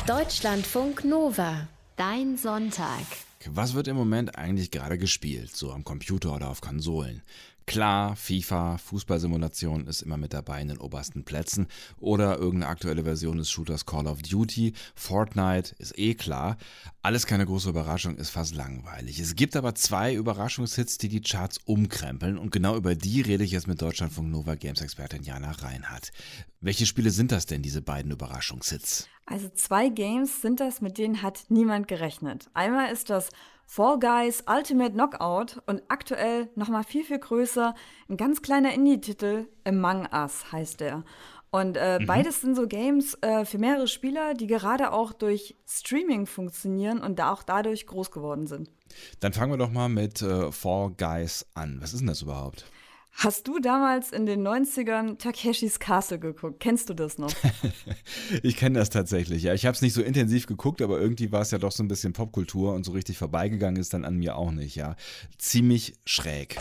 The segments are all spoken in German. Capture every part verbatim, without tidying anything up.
Deutschlandfunk Nova. Dein Sonntag. Was wird im Moment eigentlich gerade gespielt, so am Computer oder auf Konsolen? Klar, FIFA, Fußballsimulation ist immer mit dabei in den obersten Plätzen oder irgendeine aktuelle Version des Shooters Call of Duty, Fortnite ist eh klar. Alles keine große Überraschung, ist fast langweilig. Es gibt aber zwei Überraschungshits, die die Charts umkrempeln und genau über die rede ich jetzt mit Deutschlandfunk Nova Games-Expertin Jana Reinhardt. Welche Spiele sind das denn, diese beiden Überraschungshits? Also zwei Games sind das, mit denen hat niemand gerechnet. Einmal ist das Fall Guys Ultimate Knockout und aktuell nochmal viel, viel größer, ein ganz kleiner Indie-Titel, Among Us heißt der. Und äh, mhm. beides sind so Games äh, für mehrere Spieler, die gerade auch durch Streaming funktionieren und da auch dadurch groß geworden sind. Dann fangen wir doch mal mit äh, Fall Guys an. Was ist denn das überhaupt? Hast du damals in den neunzigern Takeshis Castle geguckt? Kennst du das noch? Ich kenne das tatsächlich, ja. Ich habe es nicht so intensiv geguckt, aber irgendwie war es ja doch so ein bisschen Popkultur und so richtig vorbeigegangen ist dann an mir auch nicht, ja. Ziemlich schräg.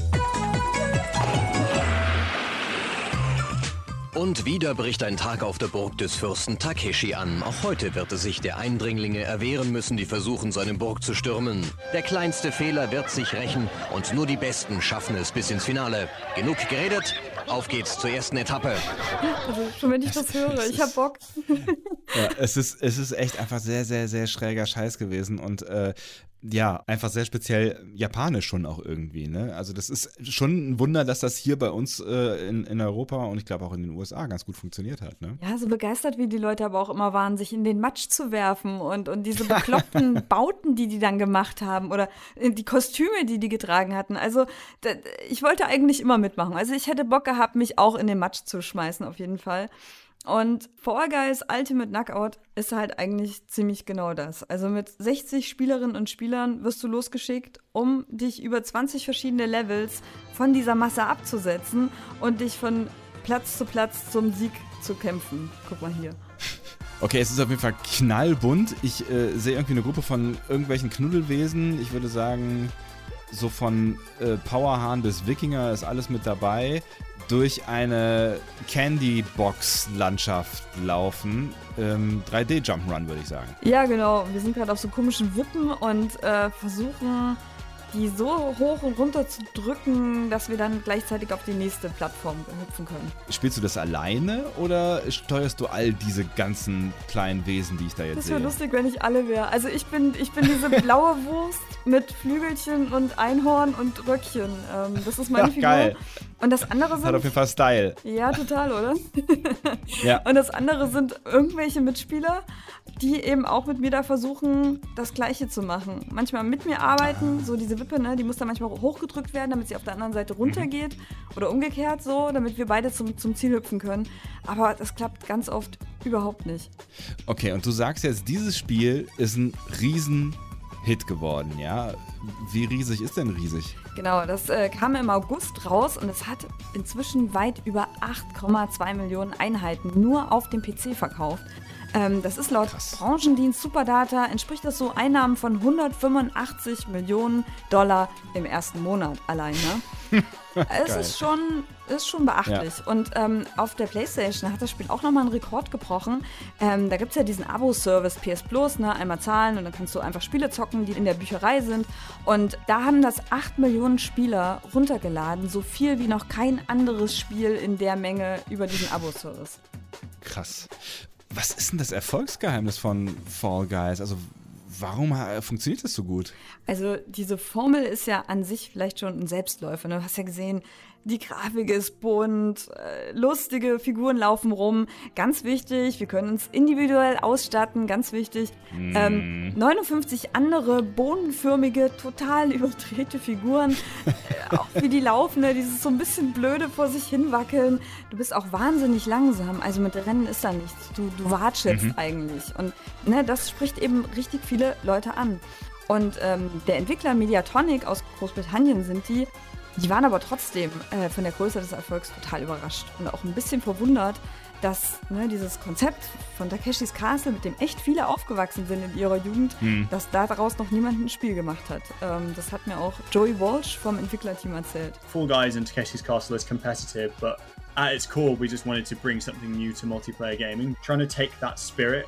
Und wieder bricht ein Tag auf der Burg des Fürsten Takeshi an. Auch heute wird es sich der Eindringlinge erwehren müssen, die versuchen, seine Burg zu stürmen. Der kleinste Fehler wird sich rächen und nur die Besten schaffen es bis ins Finale. Genug geredet, auf geht's zur ersten Etappe. Also schon wenn ich das höre, ich hab Bock. Ja, es ist, es ist echt einfach sehr, sehr, sehr schräger Scheiß gewesen und äh, ja, einfach sehr speziell japanisch schon auch irgendwie, ne? Also das ist schon ein Wunder, dass das hier bei uns äh, in, in Europa und ich glaube auch in den U S A ganz gut funktioniert hat, ne? Ja, so begeistert wie die Leute aber auch immer waren, sich in den Matsch zu werfen und, und diese bekloppten Bauten, die die dann gemacht haben oder die Kostüme, die die getragen hatten. Also da, ich wollte eigentlich immer mitmachen. Also ich hätte Bock gehabt, mich auch in den Matsch zu schmeißen auf jeden Fall. Und Fall Guys Ultimate Knockout ist halt eigentlich ziemlich genau das. Also mit sechzig Spielerinnen und Spielern wirst du losgeschickt, um dich über zwanzig verschiedene Levels von dieser Masse abzusetzen und dich von Platz zu Platz zum Sieg zu kämpfen. Guck mal hier. Okay, es ist auf jeden Fall knallbunt. Ich äh, sehe irgendwie eine Gruppe von irgendwelchen Knuddelwesen. Ich würde sagen, so von äh, Powerhahn bis Wikinger ist alles mit dabei. Durch eine Candy-Box-Landschaft laufen. Ähm, drei D-Jump'n'Run, würde ich sagen. Ja, genau. Wir sind gerade auf so komischen Wippen und äh, versuchen, die so hoch und runter zu drücken, dass wir dann gleichzeitig auf die nächste Plattform hüpfen können. Spielst du das alleine oder steuerst du all diese ganzen kleinen Wesen, die ich da jetzt sehe? Das wäre lustig, wenn ich alle wäre. Also ich bin, ich bin diese blaue Wurst mit Flügelchen und Einhorn und Röckchen. Ähm, das ist meine ja, Figur. Geil. Und das andere sind... Das hat auf jeden Fall Style. Ja, total, oder? Ja. Und das andere sind irgendwelche Mitspieler, die eben auch mit mir da versuchen, das Gleiche zu machen. Manchmal mit mir arbeiten, so diese Wippe, ne, die muss dann manchmal hochgedrückt werden, damit sie auf der anderen Seite runtergeht. Mhm. Oder umgekehrt so, damit wir beide zum, zum Ziel hüpfen können. Aber das klappt ganz oft überhaupt nicht. Okay, und du sagst jetzt, dieses Spiel ist ein Riesen-Hit geworden, ja? Wie riesig ist denn riesig? Genau, das äh, kam im August raus und es hat inzwischen weit über acht Komma zwei Millionen Einheiten nur auf dem P C verkauft. Ähm, das ist laut Krass. Branchendienst Superdata, entspricht das so Einnahmen von hundertfünfundachtzig Millionen Dollar im ersten Monat allein, ne? Es ist schon, ist schon beachtlich. Ja. Und ähm, auf der PlayStation hat das Spiel auch nochmal einen Rekord gebrochen. Ähm, da gibt es ja diesen Abo-Service P S Plus, ne? Einmal zahlen und dann kannst du einfach Spiele zocken, die in der Bücherei sind. Und da haben das acht Millionen Spieler runtergeladen, so viel wie noch kein anderes Spiel in der Menge über diesen Abo-Service. Krass. Was ist denn das Erfolgsgeheimnis von Fall Guys? Also warum funktioniert das so gut? Also diese Formel ist ja an sich vielleicht schon ein Selbstläufer. Ne? Du hast ja gesehen, die Grafik ist bunt, äh, lustige Figuren laufen rum. Ganz wichtig, wir können uns individuell ausstatten, ganz wichtig. Mm. Ähm, neunundfünfzig andere bodenförmige, total überdrehte Figuren. äh, auch wie die laufen, ne? Dieses so ein bisschen blöde vor sich hin wackeln. Du bist auch wahnsinnig langsam. Also mit Rennen ist da nichts. Du, du watschelst mhm. eigentlich. Und ne, das spricht eben richtig viele Leute an. Und ähm, der Entwickler Mediatonic aus Großbritannien sind die. Die waren aber trotzdem äh, von der Größe des Erfolgs total überrascht und auch ein bisschen verwundert, dass ne, dieses Konzept von Takeshis Castle, mit dem echt viele aufgewachsen sind in ihrer Jugend, hm. dass da daraus noch niemand ein Spiel gemacht hat. Ähm, das hat mir auch Joey Walsh vom Entwicklerteam erzählt. Fall Guys and Takeshis Castle is competitive, but at its core we just wanted to bring something new to multiplayer gaming, trying to take that spirit of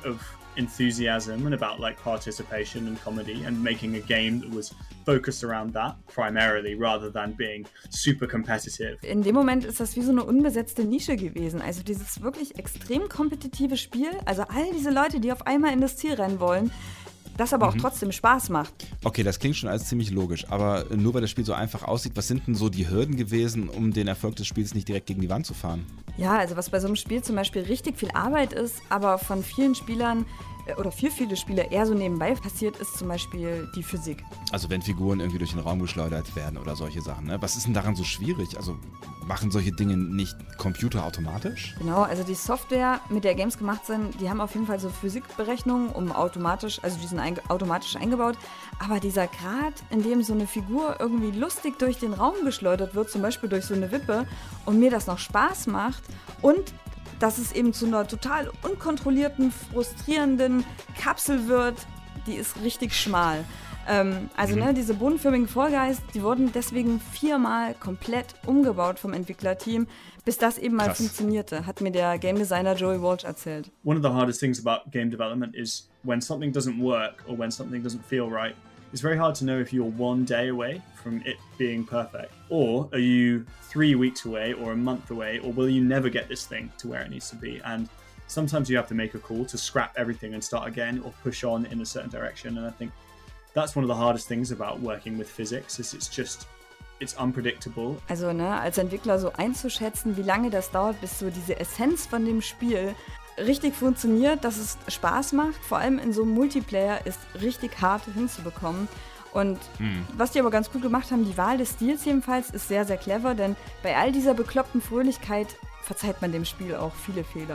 enthusiasm and about like participation and comedy, and making a game that was focused around that primarily rather than being super competitive. In dem Moment ist das wie so eine unbesetzte Nische gewesen. Also dieses wirklich extrem kompetitive Spiel, also all diese Leute, die auf einmal in das Ziel rennen wollen, das aber auch mhm. trotzdem Spaß macht. Okay, das klingt schon alles ziemlich logisch, aber nur weil das Spiel so einfach aussieht, was sind denn so die Hürden gewesen, um den Erfolg des Spiels nicht direkt gegen die Wand zu fahren? Ja, also was bei so einem Spiel zum Beispiel richtig viel Arbeit ist, aber von vielen Spielern oder für viele Spieler eher so nebenbei passiert, ist zum Beispiel die Physik. Also wenn Figuren irgendwie durch den Raum geschleudert werden oder solche Sachen, ne? Was ist denn daran so schwierig? Also machen solche Dinge nicht Computer automatisch? Genau, also die Software, mit der Games gemacht sind, die haben auf jeden Fall so Physikberechnungen, um automatisch, also die sind ein, automatisch eingebaut, aber dieser Grad, in dem so eine Figur irgendwie lustig durch den Raum geschleudert wird, zum Beispiel durch so eine Wippe, und mir das noch Spaß macht und dass es eben zu einer total unkontrollierten, frustrierenden Kapsel wird, die ist richtig schmal. Ähm, also mhm. ne, diese bodenförmigen Fall Guys, die wurden deswegen viermal komplett umgebaut vom Entwicklerteam, bis das eben mal Krass. funktionierte, hat mir der Game Designer Joey Walsh erzählt. One of the hardest things about game development is when something doesn't work or when something doesn't feel right. It's very hard to know if you're one day away from it being perfect, or are you three weeks away or a month away, or will you never get this thing to where it needs to be? And sometimes you have to make a call to scrap everything and start again or push on in a certain direction. And I think that's one of the hardest things about working with physics, is it's just, it's unpredictable. Also ne, als Entwickler so einzuschätzen, wie lange das dauert, bis so diese Essenz von dem Spiel richtig funktioniert, dass es Spaß macht, vor allem in so einem Multiplayer, ist richtig hart hinzubekommen. Und hm. was die aber ganz gut gemacht haben, die Wahl des Stils jedenfalls, ist sehr, sehr clever, denn bei all dieser bekloppten Fröhlichkeit verzeiht man dem Spiel auch viele Fehler.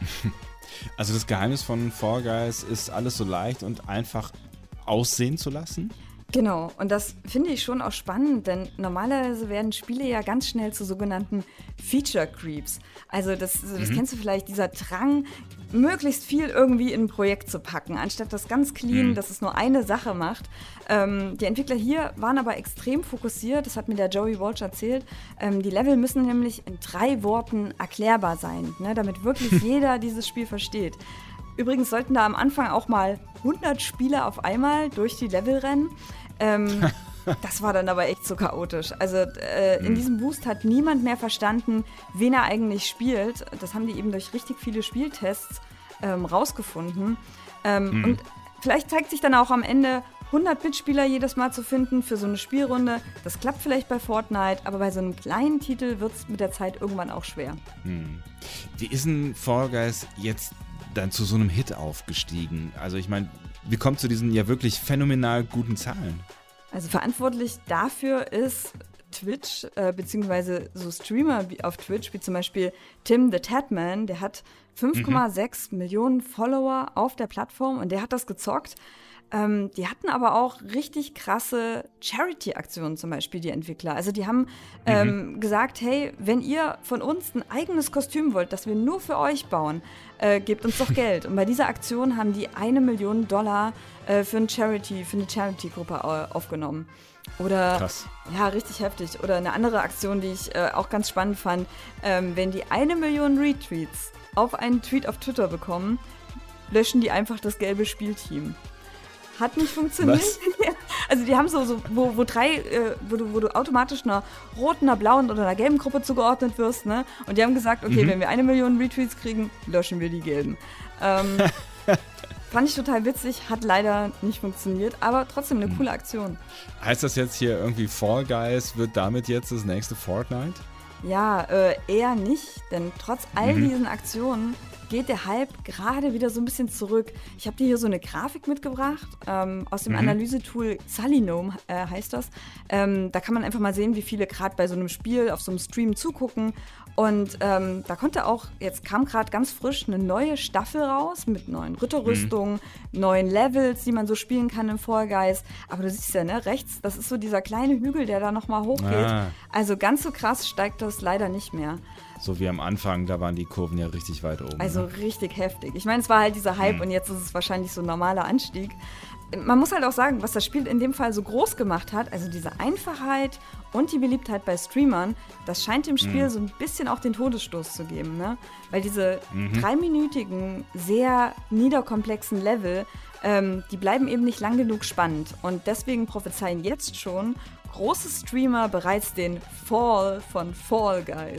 Also das Geheimnis von Fall Guys ist, alles so leicht und einfach aussehen zu lassen? Genau, und das finde ich schon auch spannend, denn normalerweise werden Spiele ja ganz schnell zu sogenannten Feature Creeps. Also das, das mhm. kennst du vielleicht, dieser Drang, möglichst viel irgendwie in ein Projekt zu packen, anstatt das ganz clean, mhm. dass es nur eine Sache macht. Ähm, die Entwickler hier waren aber extrem fokussiert, das hat mir der Joey Walsh erzählt. Ähm, die Level müssen nämlich in drei Worten erklärbar sein, ne, damit wirklich jeder dieses Spiel versteht. Übrigens sollten da am Anfang auch mal hundert Spieler auf einmal durch die Level rennen. Ähm, das war dann aber echt so chaotisch. Also äh, in diesem Boost hat niemand mehr verstanden, wen er eigentlich spielt. Das haben die eben durch richtig viele Spieltests ähm, rausgefunden. Ähm, mhm. Und vielleicht zeigt sich dann auch am Ende, hundert Mitspieler jedes Mal zu finden für so eine Spielrunde. Das klappt vielleicht bei Fortnite, aber bei so einem kleinen Titel wird es mit der Zeit irgendwann auch schwer. Mhm. Wie ist denn Fall Guys jetzt dann zu so einem Hit aufgestiegen? Also ich meine, wie kommt zu diesen ja wirklich phänomenal guten Zahlen? Also verantwortlich dafür ist Twitch, äh, beziehungsweise so Streamer wie auf Twitch, wie zum Beispiel Tim the Tatman, der hat fünf Komma sechs mhm. Millionen Follower auf der Plattform und der hat das gezockt. Ähm, die hatten aber auch richtig krasse Charity-Aktionen zum Beispiel, die Entwickler. Also die haben ähm, mhm. gesagt, hey, wenn ihr von uns ein eigenes Kostüm wollt, das wir nur für euch bauen, äh, gebt uns doch Geld. Und bei dieser Aktion haben die eine Million Dollar äh, für, ein Charity, für eine Charity-Gruppe äh, aufgenommen. Oder, Krass. Ja, richtig heftig. Oder eine andere Aktion, die ich äh, auch ganz spannend fand, ähm, wenn die eine Million Retweets auf einen Tweet auf Twitter bekommen, löschen die einfach das gelbe Spielteam. Hat nicht funktioniert. Also die haben so, so wo, wo drei, äh, wo, du, wo du automatisch einer roten, einer blauen oder einer gelben Gruppe zugeordnet wirst, ne? Und die haben gesagt, okay, mhm. wenn wir eine Million Retweets kriegen, löschen wir die gelben. Ähm, fand ich total witzig, hat leider nicht funktioniert, aber trotzdem eine mhm. coole Aktion. Heißt das jetzt hier irgendwie Fall Guys wird damit jetzt das nächste Fortnite? Ja, äh, eher nicht, denn trotz all mhm. diesen Aktionen geht der Hype gerade wieder so ein bisschen zurück. Ich habe dir hier so eine Grafik mitgebracht, ähm, aus dem mhm. Analysetool Sullynome äh, heißt das. Ähm, da kann man einfach mal sehen, wie viele gerade bei so einem Spiel auf so einem Stream zugucken. Und ähm, da konnte auch, jetzt kam gerade ganz frisch eine neue Staffel raus mit neuen Ritterrüstungen, mhm. neuen Levels, die man so spielen kann im Fall Guys. Aber du siehst ja, ne, rechts, das ist so dieser kleine Hügel, der da nochmal hochgeht. Ah. Also ganz so krass steigt das leider nicht mehr. So wie am Anfang, da waren die Kurven ja richtig weit oben. Also ne? richtig heftig. Ich meine, es war halt dieser Hype mhm. und jetzt ist es wahrscheinlich so ein normaler Anstieg. man muss halt auch sagen, was das Spiel in dem Fall so groß gemacht hat, also diese Einfachheit und die Beliebtheit bei Streamern, das scheint dem Spiel mhm. so ein bisschen auch den Todesstoß zu geben, ne? Weil diese mhm. dreiminütigen, sehr niederkomplexen Level, ähm, die bleiben eben nicht lang genug spannend. Und deswegen prophezeien jetzt schon große Streamer bereits den Fall von Fall Guys.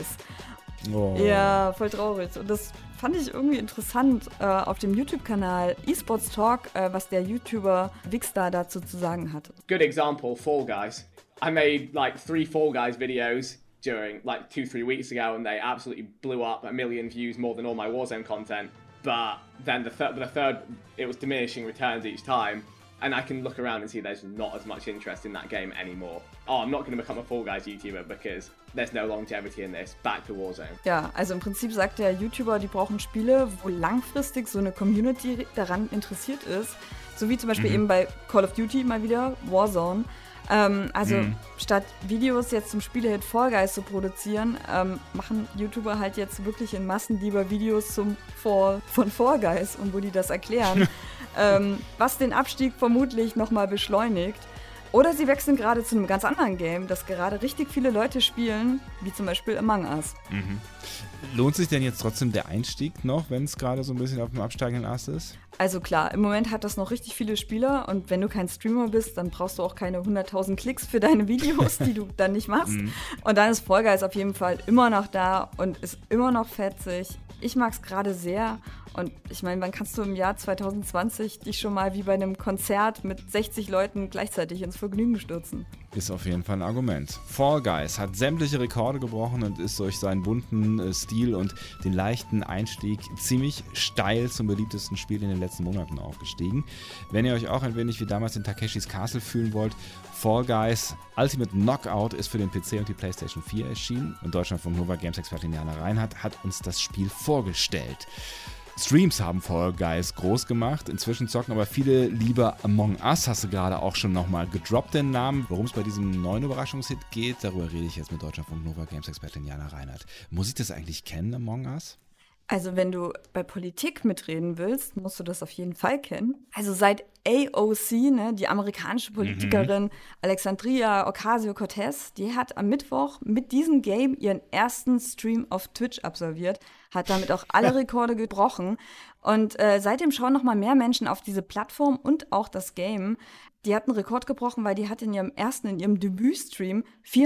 Oh. Ja, voll traurig. Und das fand ich irgendwie interessant äh, auf dem YouTube-Kanal eSports Talk, äh, was der YouTuber Vigstar dazu zu sagen hatte. Good example, Fall Guys. I made like three Fall Guys videos during like two, three weeks ago, and they absolutely blew up, a million views more than all my Warzone content. But then the third, the third, it was diminishing returns each time. And I can look around and see there's not as much interest in that game anymore. Oh, I'm not going to become a Fall Guys YouTuber because there's no longevity in this. Back to Warzone. Ja, also im Prinzip sagt der YouTuber, die brauchen Spiele, wo langfristig so eine Community daran interessiert ist. So wie zum Beispiel mhm. eben bei Call of Duty mal wieder, Warzone. Ähm, also mhm. statt Videos jetzt zum Spielehit Fall Guys zu produzieren, ähm, machen YouTuber halt jetzt wirklich in Massen lieber Videos zum Fall von Fall Guys und wo die das erklären. ähm, was den Abstieg vermutlich nochmal beschleunigt. Oder sie wechseln gerade zu einem ganz anderen Game, das gerade richtig viele Leute spielen, wie zum Beispiel Among Us. Mhm. Lohnt sich denn jetzt trotzdem der Einstieg noch, wenn es gerade so ein bisschen auf dem absteigenden Ast ist? Also klar, im Moment hat das noch richtig viele Spieler und wenn du kein Streamer bist, dann brauchst du auch keine hunderttausend Klicks für deine Videos, die du dann nicht machst. Mhm. Und dann ist Fall Guys auf jeden Fall immer noch da und ist immer noch fetzig. Ich mag es gerade sehr und ich meine, wann kannst du im Jahr zwanzig zwanzig dich schon mal wie bei einem Konzert mit sechzig Leuten gleichzeitig ins Vergnügen stürzen? Ist auf jeden Fall ein Argument. Fall Guys hat sämtliche Rekorde gebrochen und ist durch seinen bunten äh, Stil und den leichten Einstieg ziemlich steil zum beliebtesten Spiel in den letzten Monaten aufgestiegen. Wenn ihr euch auch ein wenig wie damals in Takeshis Castle fühlen wollt, Fall Guys Ultimate Knockout ist für den P C und die PlayStation vier erschienen und Deutschlandfunk Nova Games-Expertin Jana Reinhardt hat uns das Spiel vorgestellt. Streams haben Fall Guys groß gemacht, inzwischen zocken aber viele lieber Among Us, hast du gerade auch schon nochmal gedroppt den Namen. Worum es bei diesem neuen Überraschungshit geht, darüber rede ich jetzt mit Deutschlandfunk Nova Games-Expertin Jana Reinhardt. Muss ich das eigentlich kennen, Among Us? Also wenn du bei Politik mitreden willst, musst du das auf jeden Fall kennen. Also seit A O C, ne, die amerikanische Politikerin mhm. Alexandria Ocasio-Cortez, die hat am Mittwoch mit diesem Game ihren ersten Stream auf Twitch absolviert, hat damit auch alle Rekorde gebrochen. Und äh, seitdem schauen noch mal mehr Menschen auf diese Plattform und auch das Game. Die hat einen Rekord gebrochen, weil die hat in ihrem ersten, in ihrem Debütstream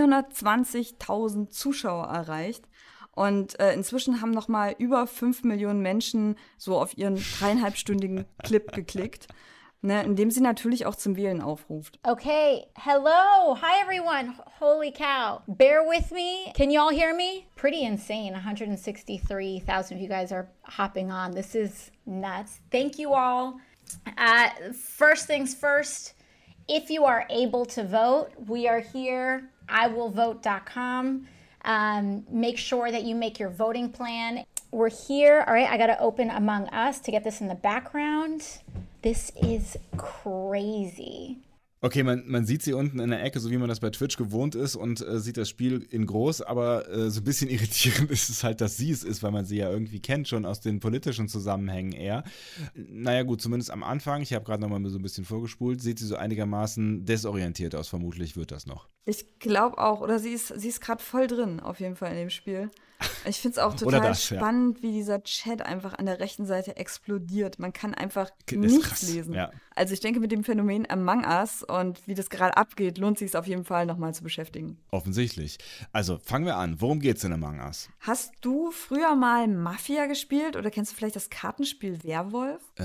vierhundertzwanzigtausend Zuschauer erreicht. Und äh, inzwischen haben noch mal über fünf Millionen Menschen so auf ihren dreieinhalbstündigen Clip geklickt, ne, indem sie natürlich auch zum Wählen aufruft. Okay, hello, hi everyone, holy cow, bear with me, can you all hear me? Pretty insane, one hundred sixty-three thousand of you guys are hopping on, this is nuts. Thank you all. Uh, first things first, if you are able to vote, we are here, I will vote dot com. Um, make sure that you make your voting plan. We're here. All right, I got to open Among Us to get this in the background. This is crazy. Okay, man, man sieht sie unten in der Ecke, so wie man das bei Twitch gewohnt ist und äh, sieht das Spiel in groß, aber äh, so ein bisschen irritierend ist es halt, dass sie es ist, weil man sie ja irgendwie kennt, schon aus den politischen Zusammenhängen eher. Naja gut, zumindest am Anfang, ich habe gerade noch mal so ein bisschen vorgespult, sieht sie so einigermaßen desorientiert aus, vermutlich wird das noch. Ich glaube auch, oder sie ist, sie ist gerade voll drin, auf jeden Fall in dem Spiel. Ich finde es auch total das, spannend, ja. wie dieser Chat einfach an der rechten Seite explodiert. Man kann einfach ist nichts krass. lesen. Ja. Also ich denke, mit dem Phänomen Among Us und wie das gerade abgeht, lohnt sich es auf jeden Fall nochmal zu beschäftigen. Offensichtlich. Also fangen wir an. Worum geht's in Among Us? Hast du früher mal Mafia gespielt oder kennst du vielleicht das Kartenspiel Werwolf? Äh,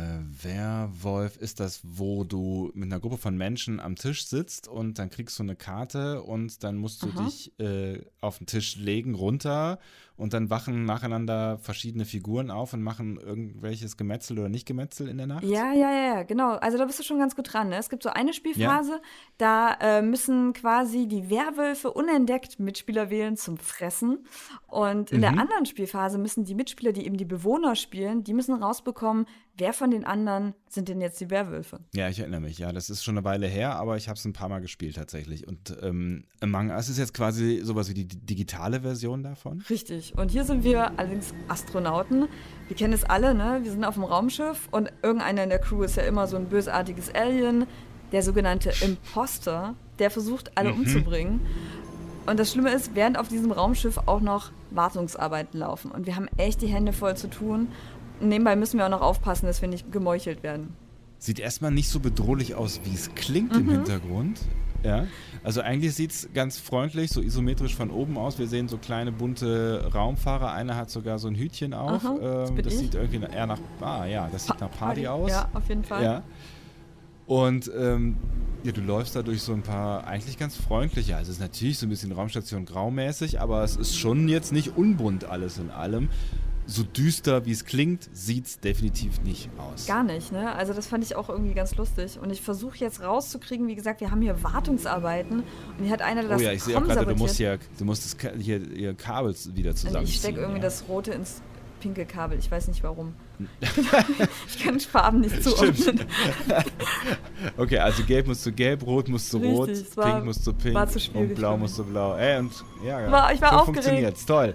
Werwolf ist das, wo du mit einer Gruppe von Menschen am Tisch sitzt und dann kriegst du eine Karte und dann musst du Aha. dich äh, auf den Tisch legen, runter und dann wachen nacheinander verschiedene Figuren auf und machen irgendwelches Gemetzel oder nicht Gemetzel in der Nacht? Ja, ja, ja, genau. Also da bist du schon ganz gut dran. Ne? Es gibt so eine Spielphase, ja. da äh, müssen quasi die Werwölfe unentdeckt Mitspieler wählen zum Fressen. Und in mhm. der anderen Spielphase müssen die Mitspieler, die eben die Bewohner spielen, die müssen rausbekommen, wer von den anderen anderen sind denn jetzt die Werwölfe? Ja, ich erinnere mich, ja, das ist schon eine Weile her, aber ich habe es ein paar Mal gespielt tatsächlich. Und ähm, Among Us ist jetzt quasi sowas wie die digitale Version davon? Richtig. Und hier sind wir allerdings Astronauten. Wir kennen es alle, ne? Wir sind auf dem Raumschiff und irgendeiner in der Crew ist ja immer so ein bösartiges Alien, der sogenannte Imposter, der versucht, alle Mhm. umzubringen. Und das Schlimme ist, während auf diesem Raumschiff auch noch Wartungsarbeiten laufen. Und wir haben echt die Hände voll zu tun. Und nebenbei müssen wir auch noch aufpassen, dass wir nicht gemeuchelt werden. Sieht erstmal nicht so bedrohlich aus, wie es klingt Mhm. im Hintergrund. Ja, also eigentlich sieht es ganz freundlich, so isometrisch von oben aus. Wir sehen so kleine bunte Raumfahrer. Einer hat sogar so ein Hütchen auf. Aha, das ähm, bin das ich. sieht irgendwie eher nach, ah ja, das sieht nach Party aus. Ja, auf jeden Fall. Ja. Und ähm, ja, du läufst da durch so ein paar eigentlich ganz freundliche, also es ist natürlich so ein bisschen Raumstation graumäßig, aber es ist schon jetzt nicht unbunt alles in allem. So düster, wie es klingt, sieht es definitiv nicht aus. Gar nicht, ne? Also das fand ich auch irgendwie ganz lustig. Und ich versuche jetzt rauszukriegen, wie gesagt, wir haben hier Wartungsarbeiten. Und hier hat einer das Oh ja, ich sehe auch Komm gerade, du musst sabotiert. hier, du musst das Ka- hier, hier Kabel wieder Und zusammenziehen. ich stecke irgendwie ja. das rote ins pinke Kabel. Ich weiß nicht warum. Ich kann Farben nicht zuordnen. Okay, also gelb muss zu gelb, rot muss zu rot, Richtig, es war- pink muss zu pink war zu und schwierig blau für muss zu blau. Ey, und ja, War- ich war so aufgeregt. funktioniert's. Toll.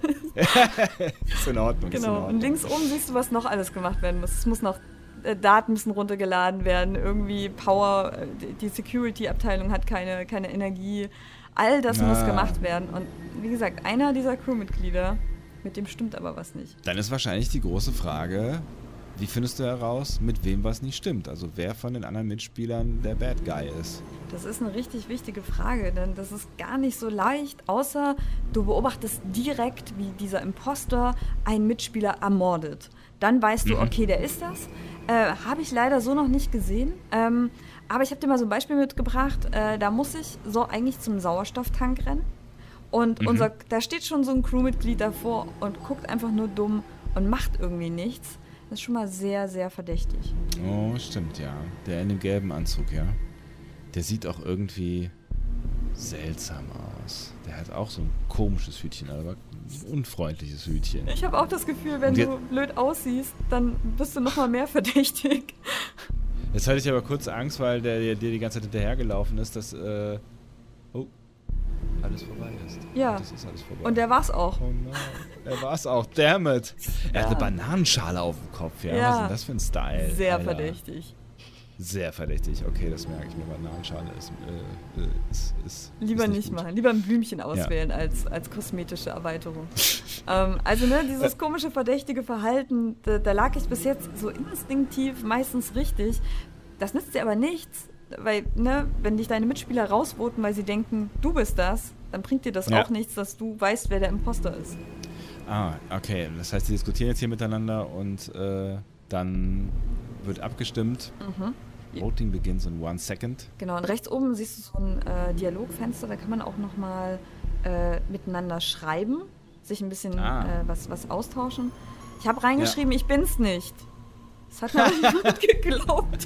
Ist in Ordnung. Ist in Genau. Ordnung. Und links oben siehst du, was noch alles gemacht werden muss. Es muss noch äh, Daten müssen runtergeladen werden, irgendwie Power, äh, die- die Security-Abteilung hat keine, keine Energie. All das Ah. muss gemacht werden. Und wie gesagt, einer dieser Crewmitglieder, mit dem stimmt aber was nicht. Dann ist wahrscheinlich die große Frage, wie findest du heraus, mit wem was nicht stimmt? Also wer von den anderen Mitspielern der Bad Guy ist? Das ist eine richtig wichtige Frage, denn das ist gar nicht so leicht, außer du beobachtest direkt, wie dieser Imposter einen Mitspieler ermordet. Dann weißt du, okay, der ist das. Äh, habe ich leider so noch nicht gesehen. Ähm, aber ich habe dir mal so ein Beispiel mitgebracht. Äh, da muss ich so eigentlich zum Sauerstofftank rennen. Und Mhm. unser, da steht schon so ein Crewmitglied davor und guckt einfach nur dumm und macht irgendwie nichts. Das ist schon mal sehr, sehr verdächtig. Oh, stimmt, ja. Der in dem gelben Anzug, ja. Der sieht auch irgendwie seltsam aus. Der hat auch so ein komisches Hütchen, aber ein unfreundliches Hütchen. Ich habe auch das Gefühl, wenn Und wir- du blöd aussiehst, dann bist du noch mal mehr verdächtig. Jetzt hatte ich aber kurz Angst, weil der der dir die ganze Zeit hinterhergelaufen ist, dass äh, oh, alles vorbei ist. Ja. Das ist alles vorbei. Und der war's auch. Oh nein, er war's auch. Damn it. Er Ja. hat eine Bananenschale auf dem Kopf. Ja, Ja. was ist denn das für ein Style? Sehr Alter. verdächtig. Sehr verdächtig. Okay, das merke ich mir. Bananenschale ist, äh, äh, ist, ist Lieber ist nicht gut. machen. Lieber ein Blümchen auswählen als, als kosmetische Erweiterung. ähm, also ne, dieses komische, verdächtige Verhalten, da, da lag ich bis jetzt so instinktiv meistens richtig. Das nützt dir aber nichts, weil, ne, wenn dich deine Mitspieler rausvoten, weil sie denken, du bist das, dann bringt dir das Ja. auch nichts, dass du weißt, wer der Imposter ist. Ah, okay. Das heißt, die diskutieren jetzt hier miteinander und äh, dann wird abgestimmt. Mhm. Voting begins in one second. Genau, und rechts oben siehst du so ein äh, Dialogfenster, da kann man auch nochmal äh, miteinander schreiben, sich ein bisschen Ah. äh, was, was austauschen. Ich habe reingeschrieben, ich bin's nicht. Das hat mir auch niemand geglaubt.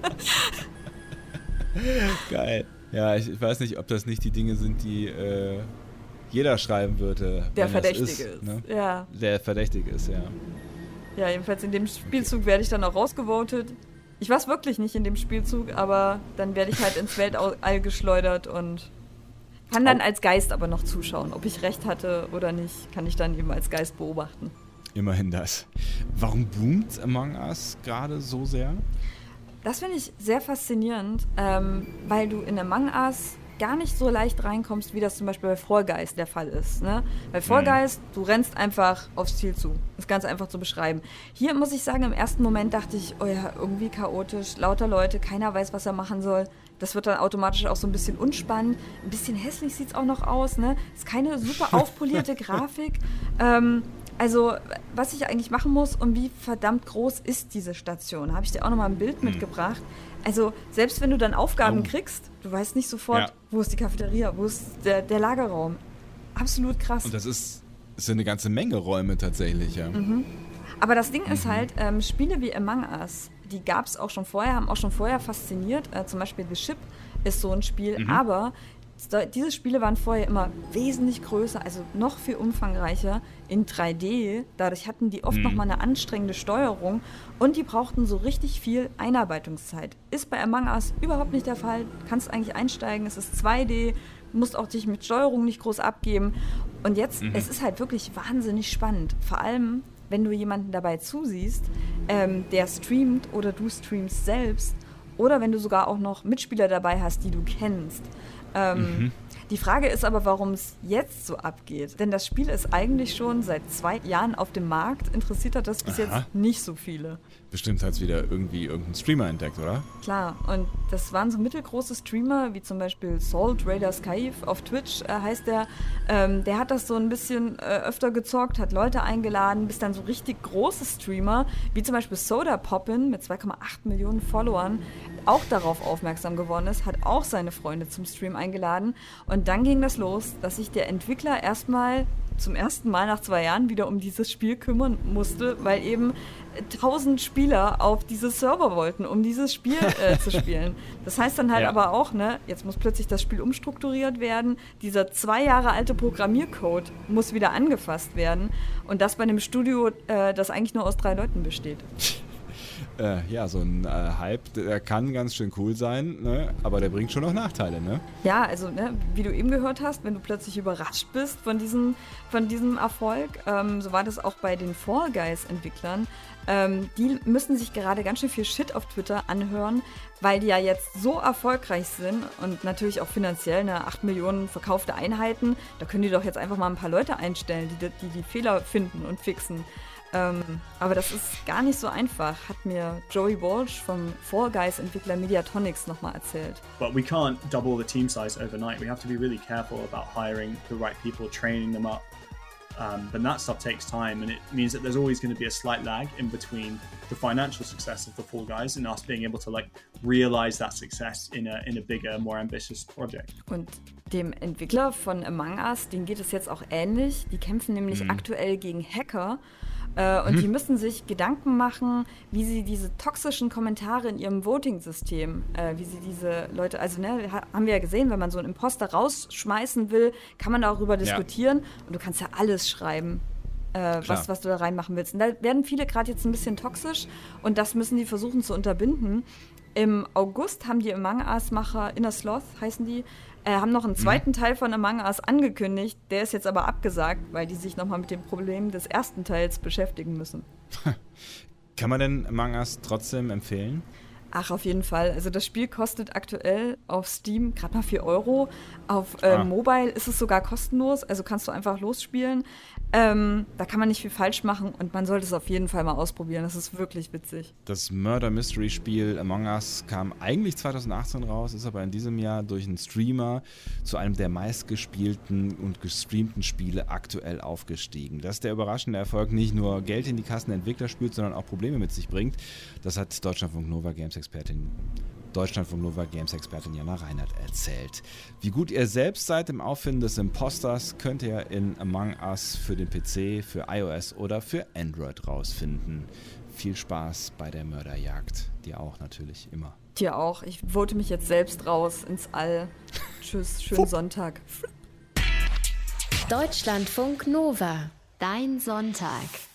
Geil. Ja, ich, ich weiß nicht, ob das nicht die Dinge sind, die äh, jeder schreiben würde. Der wenn das Verdächtige ist. ne? Ja. Der Verdächtige ist, ja. Ja, jedenfalls in dem Spielzug werde ich dann auch rausgevotet. Ich war es wirklich nicht in dem Spielzug, aber dann werde ich halt ins Weltall geschleudert und kann dann als Geist aber noch zuschauen. Ob ich recht hatte oder nicht, kann ich dann eben als Geist beobachten. Immerhin das. Warum boomt Among Us gerade so sehr? Das finde ich sehr faszinierend, ähm, weil du in Among Us gar nicht so leicht reinkommst, wie das zum Beispiel bei Fall Guys der Fall ist. Ne? Bei Fall Guys, du rennst einfach aufs Ziel zu. Das ist ganz einfach zu beschreiben. Hier muss ich sagen, im ersten Moment dachte ich, oh ja, irgendwie chaotisch, lauter Leute, keiner weiß, was er machen soll. Das wird dann automatisch auch so ein bisschen unspannend. Ein bisschen hässlich sieht es auch noch aus. Ne? Ist keine super aufpolierte Grafik. Ähm, also, was ich eigentlich machen muss und wie verdammt groß ist diese Station? Habe ich dir auch nochmal ein Bild mitgebracht. Also, selbst wenn du dann Aufgaben Oh. kriegst, du weißt nicht sofort, Ja. wo ist die Cafeteria, wo ist der, der Lagerraum. Absolut krass. Und das ist, ist eine ganze Menge Räume tatsächlich, ja. Aber das Ding ist halt, ähm, Spiele wie Among Us, die gab es auch schon vorher, haben auch schon vorher fasziniert. Äh, zum Beispiel The Ship ist so ein Spiel, aber Diese Spiele waren vorher immer wesentlich größer, also noch viel umfangreicher in drei D. Dadurch hatten die oft Mhm. nochmal eine anstrengende Steuerung und die brauchten so richtig viel Einarbeitungszeit. Ist bei Among Us überhaupt nicht der Fall. Du kannst eigentlich einsteigen, es ist zwei D, musst auch dich mit Steuerung nicht groß abgeben. Und jetzt, Mhm. es ist halt wirklich wahnsinnig spannend. Vor allem, wenn du jemanden dabei zusiehst, ähm, der streamt oder du streamst selbst. Oder wenn du sogar auch noch Mitspieler dabei hast, die du kennst. Ähm, Mhm. Die Frage ist aber, warum es jetzt so abgeht. Denn das Spiel ist eigentlich schon seit zwei Jahren auf dem Markt. Interessiert hat das bis Aha. jetzt nicht so viele. Bestimmt hat es wieder irgendwie irgendein Streamer entdeckt, oder? Klar, und das waren so mittelgroße Streamer, wie zum Beispiel Salt Raider Skype auf Twitch, äh, heißt der. Ähm, der hat das so ein bisschen äh, öfter gezockt, hat Leute eingeladen, bis dann so richtig große Streamer, wie zum Beispiel Soda Poppin mit zwei Komma acht Millionen Followern, auch darauf aufmerksam geworden ist, hat auch seine Freunde zum Stream eingeladen. Und dann ging das los, dass sich der Entwickler erstmal zum ersten Mal nach zwei Jahren wieder um dieses Spiel kümmern musste, weil eben tausend Spieler auf diese Server wollten, um dieses Spiel äh, zu spielen. Das heißt dann halt Ja. aber auch, ne, jetzt muss plötzlich das Spiel umstrukturiert werden, dieser zwei Jahre alte Programmiercode muss wieder angefasst werden und das bei einem Studio, äh, das eigentlich nur aus drei Leuten besteht. Äh, ja, so ein äh, Hype, der kann ganz schön cool sein, ne? Aber der bringt schon noch Nachteile, ne? Ja, also ne, wie du eben gehört hast, wenn du plötzlich überrascht bist von diesem, von diesem Erfolg, ähm, so war das auch bei den Fall Guys-Entwicklern, ähm, die müssen sich gerade ganz schön viel Shit auf Twitter anhören, weil die ja jetzt so erfolgreich sind und natürlich auch finanziell, ne, acht Millionen verkaufte Einheiten, da können die doch jetzt einfach mal ein paar Leute einstellen, die die, die Fehler finden und fixen. Ähm, aber das ist gar nicht so einfach, hat mir Joey Walsh vom Fall Guys-Entwickler Mediatonics nochmal erzählt. But we can't double the team size overnight. We have to be really careful about hiring the right people, training them up. Um, but that stuff takes time, and it means that there's always going to be a slight lag in between the financial success of the Fall Guys and us being able to like realize that success in a in a bigger, more ambitious project. Und dem Entwickler von Among Us, denen geht es jetzt auch ähnlich. Die kämpfen nämlich Mhm. aktuell gegen Hacker. Äh, und Mhm. die müssen sich Gedanken machen, wie sie diese toxischen Kommentare in ihrem Voting-System, äh, wie sie diese Leute, also ne, ha- haben wir ja gesehen, wenn man so einen Imposter rausschmeißen will, kann man darüber diskutieren. Und du kannst ja alles schreiben, äh, Klar. was, was du da reinmachen willst. Und da werden viele gerade jetzt ein bisschen toxisch und das müssen die versuchen zu unterbinden. Im August haben die Among Us-Macher, Inner Sloth heißen die, äh, haben noch einen zweiten Teil von Among Us angekündigt. Der ist jetzt aber abgesagt, weil die sich nochmal mit dem Problem des ersten Teils beschäftigen müssen. Kann man denn Among Us trotzdem empfehlen? Ach, auf jeden Fall. Also das Spiel kostet aktuell auf Steam gerade mal vier Euro. Auf äh, Ah. Mobile ist es sogar kostenlos, also kannst du einfach losspielen. Ähm, da kann man nicht viel falsch machen und man sollte es auf jeden Fall mal ausprobieren. Das ist wirklich witzig. Das Murder-Mystery-Spiel Among Us kam eigentlich zwanzig achtzehn raus, ist aber in diesem Jahr durch einen Streamer zu einem der meistgespielten und gestreamten Spiele aktuell aufgestiegen. Dass der überraschende Erfolg nicht nur Geld in die Kassen der Entwickler spült, sondern auch Probleme mit sich bringt, das hat Deutschlandfunk Nova Games-Expertin Deutschlandfunk Nova Games-Expertin Jana Reinhardt erzählt. Wie gut ihr selbst seid im Auffinden des Imposters, könnt ihr in Among Us für den P C, für iOS oder für Android rausfinden. Viel Spaß bei der Mörderjagd. Dir auch natürlich immer. Dir auch. Ich vote mich jetzt selbst raus ins All. Tschüss, schönen Sonntag. Deutschlandfunk Nova, dein Sonntag.